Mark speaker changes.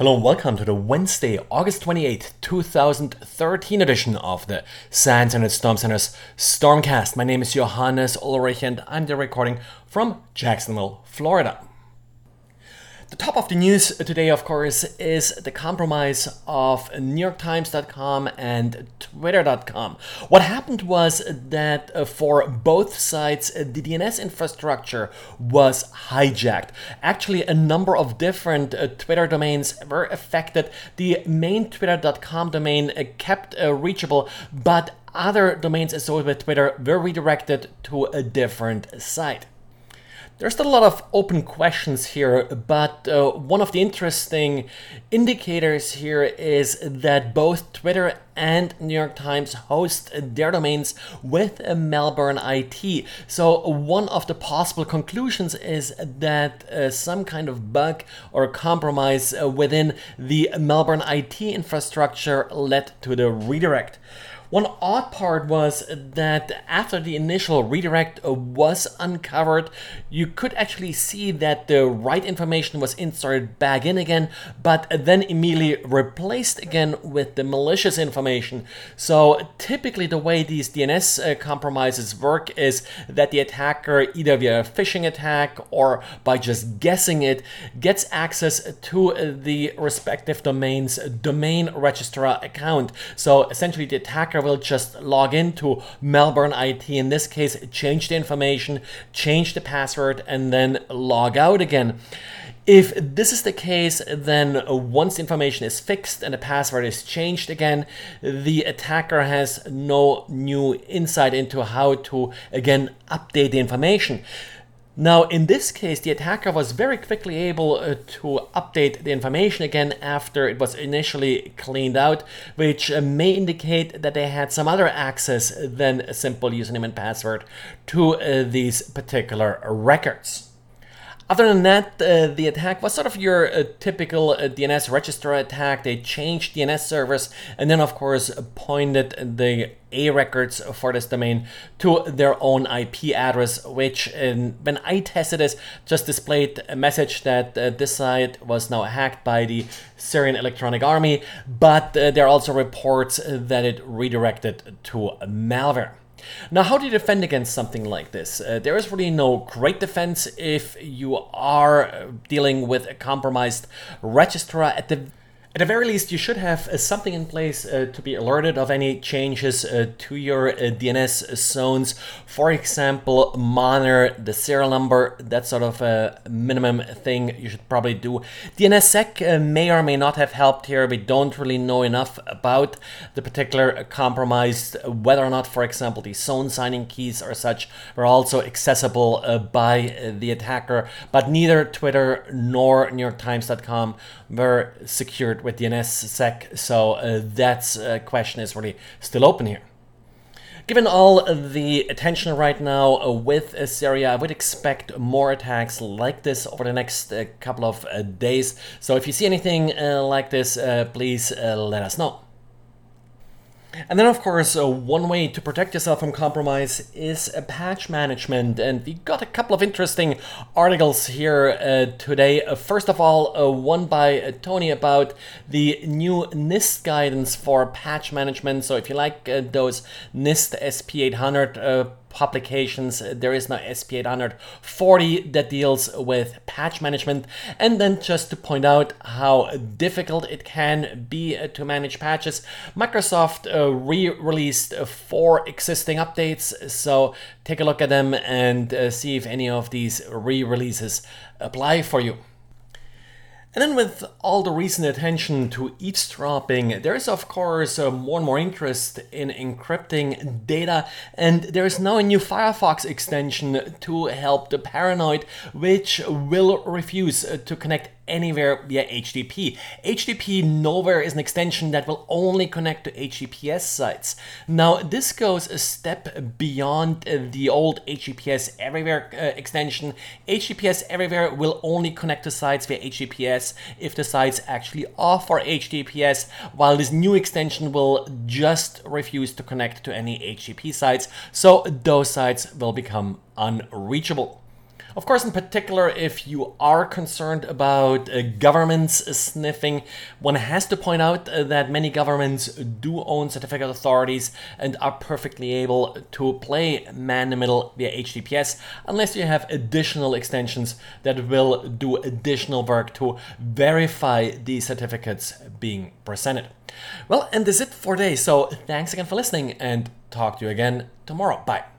Speaker 1: Hello and welcome to the Wednesday, August 28th, 2013 edition of the SANS Internet Storm Center's Stormcast. My name is Johannes Ulrich and I'm the recording from Jacksonville, Florida. The top of the news today, of course, is the compromise of NewYorkTimes.com and Twitter.com. What happened was that for both sites, the DNS infrastructure was hijacked. Actually, a number of different Twitter domains were affected. The main Twitter.com domain kept reachable, but other domains associated with Twitter were redirected to a different site. There's still a lot of open questions here, but one of the interesting indicators here is that both Twitter and New York Times host their domains with a Melbourne IT. So one of the possible conclusions is that some kind of bug or compromise within the Melbourne IT infrastructure led to the redirect. One odd part was that after the initial redirect was uncovered, you could actually see that the right information was inserted back in again, but then immediately replaced again with the malicious information. So typically the way these DNS compromises work is that the attacker, either via a phishing attack or by just guessing it, gets access to the respective domain's domain registrar account. So essentially the attacker will just log into Melbourne IT, in this case, change the information, change the password, and then log out again. If this is the case, then once the information is fixed and the password is changed again, the attacker has no new insight into how to, again, update the information. Now, in this case, the attacker was very quickly able to update the information again after it was initially cleaned out, which may indicate that they had some other access than a simple username and password to these particular records. Other than that, the attack was sort of your typical DNS registrar attack. They changed DNS servers and then, of course, pointed the A records for this domain to their own IP address, which when I tested this, just displayed a message that this site was now hacked by the Syrian Electronic Army, but there are also reports that it redirected to malware. Now, how do you defend against something like this? There is really no great defense if you are dealing with a compromised registrar. At the very least, you should have something in place to be alerted of any changes to your DNS zones. For example, monitor the serial number. That's sort of a minimum thing you should probably do. DNSSEC may or may not have helped here. We don't really know enough about the particular compromise, whether or not, for example, the zone signing keys or such were also accessible by the attacker. But neither Twitter nor NewYorkTimes.com were secured with DNSSEC, so that question is really still open here. Given all the attention right now with Syria, I would expect more attacks like this over the next couple of days. So if you see anything like this, please let us know. And then, of course, one way to protect yourself from compromise is patch management. And we got a couple of interesting articles here today. First of all, one by Tony about the new NIST guidance for patch management. So if you like those NIST SP800 publications, there is now SP840 that deals with patch management. And then just to point out how difficult it can be to manage patches, Microsoft re-released 4 existing updates, so take a look at them and see if any of these re-releases apply for you. And then with all the recent attention to eavesdropping, there is of course more and more interest in encrypting data, and there is now a new Firefox extension to help the paranoid, which will refuse to connect anywhere via HTTP. HTTP Nowhere is an extension that will only connect to HTTPS sites. Now, this goes a step beyond the old HTTPS Everywhere extension. HTTPS Everywhere will only connect to sites via HTTPS if the sites actually offer HTTPS, while this new extension will just refuse to connect to any HTTP sites, so those sites will become unreachable. Of course, in particular, if you are concerned about governments sniffing, one has to point out that many governments do own certificate authorities and are perfectly able to play man-in-the-middle via HTTPS, unless you have additional extensions that will do additional work to verify these certificates being presented. Well, and that's it for today. So thanks again for listening, and talk to you again tomorrow. Bye.